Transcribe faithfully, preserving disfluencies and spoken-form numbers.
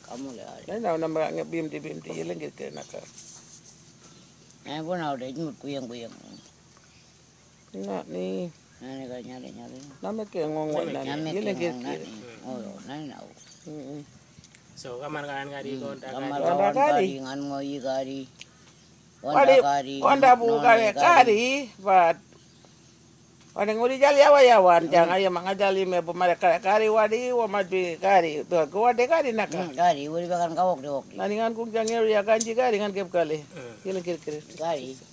kamu le ari. Nai na nama nga bim di bim di yelang kir naka. Ai pun au de nyut kuyang kuyang. Nga ni. Nani ka nyari nyari. Nama ke ngong wa na Nyame yelang kir keng kir. nani. Oh nani na. So kamar kan kari kon Kamar kari. kawan kari ngan ngoi kari. Wadi Wanda kari. wanda bu kari kari but wadi nguri jali awa yawan jang ayam ngajali me bu mare kari kari wadi wa madu kari ko wadi kari naka. Kari wuri bakan kawok de wok. Nani ngan kung jang ya ganji kari ngan kep kali yelang kir kir. Kari.